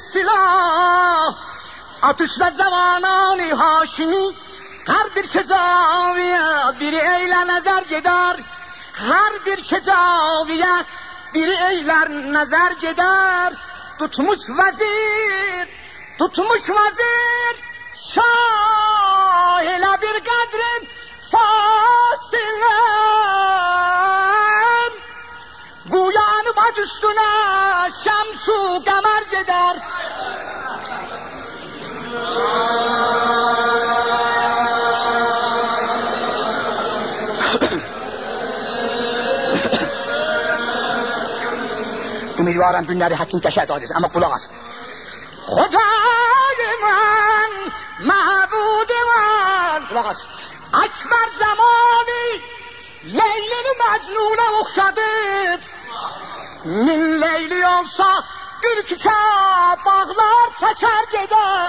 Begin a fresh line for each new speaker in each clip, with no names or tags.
silah atışla cavanani Haşimi. Her bir kecaviye biri eyle nazar gider. Her bir kecaviye biri eyler nazar gider. Tutmuş vazir şah ile bir kadrin fasilem. Bu yanı baş üstüne şemsu kemer gider. Ümidivarım günleri hakkın teşekkür ederiz ama kulak as. Hudayman, mahbudiman. Kulak as. Ekber Cemali Leyli'ni Mecnun'a okşadı. Min Leyli olsa bir küçe bağlar çeker gider.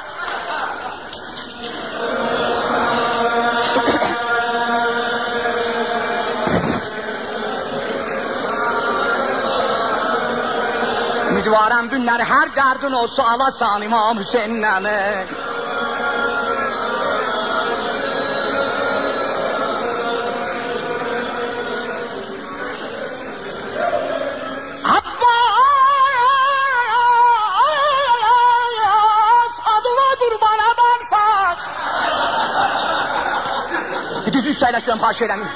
Ümidivarım günler her derdin olsa alasan İmam Hüseyin'le. Düz üstaylaşıyorum haşiremin.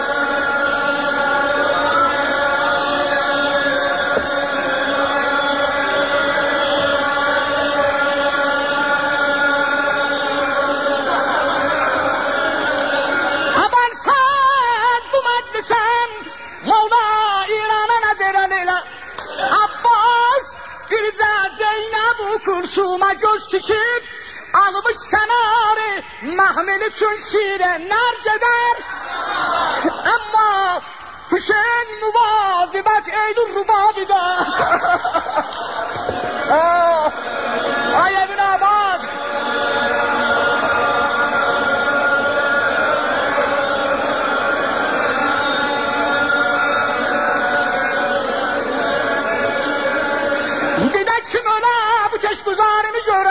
Aman sen bu meclisen Mola İran'a nazeran eyle. Abbas bir de Zeynep Kulsum'a göz dikip almış senarı mahmeli tüm şiire nerceder. Ama Hüseyin muvazibet eylül rubabide. Ay Ebn Abbas. Gidek kim öyle bu keşguzarını göre.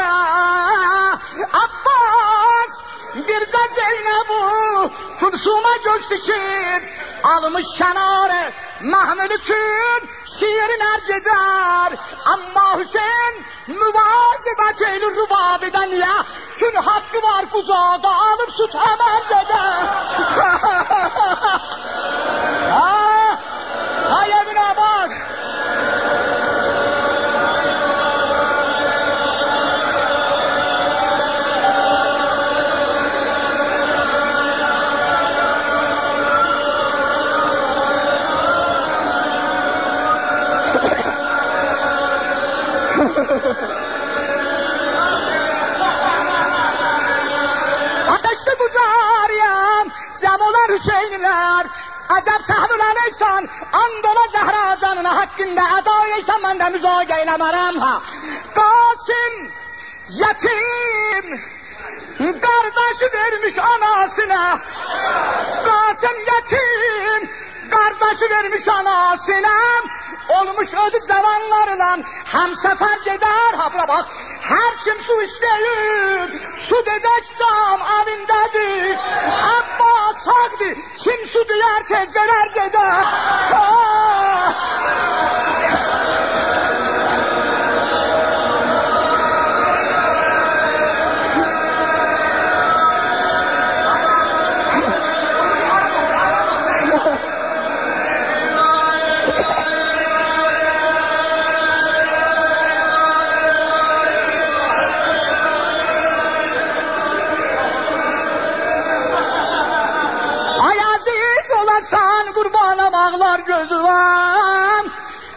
Abbas bir de Zeynep'u Kulsum'a göz dikip almış şenare mahmülü tüm şiirin erceder. Ama Hüseyin müvazibet eylül rubabiden ya sün hakkı var kucağda alıp süt emerceder. Hay Ebn Abbas. Ateşte guzariyem Cemolar Hüseyinler. Acep tahvil aleysan Andola Zehra canına hakkında eda eysan ben de müzak eylemerem ha. Kasım yetim kardeşi vermiş anasına. Kasım yetim kardeşi vermiş anasına. Olmuş ödük zamanlarla hem sefer gider. Ha buna bak. Her kim su isteyir su dedek cam elindedir. Abbas sağdı kim su duyar tez verer gider. Sen kurbanım ağlar gözüm.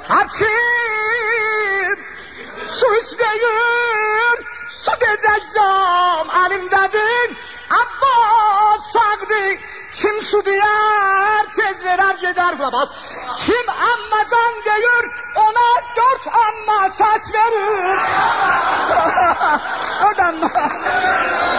Hakim su isteyir su diyecek cam elimdedir. Abbas sağdı kim su diyar tez verer gider bulamaz. Kim amma can deyir ona 4 amma ses verir. Ödenme.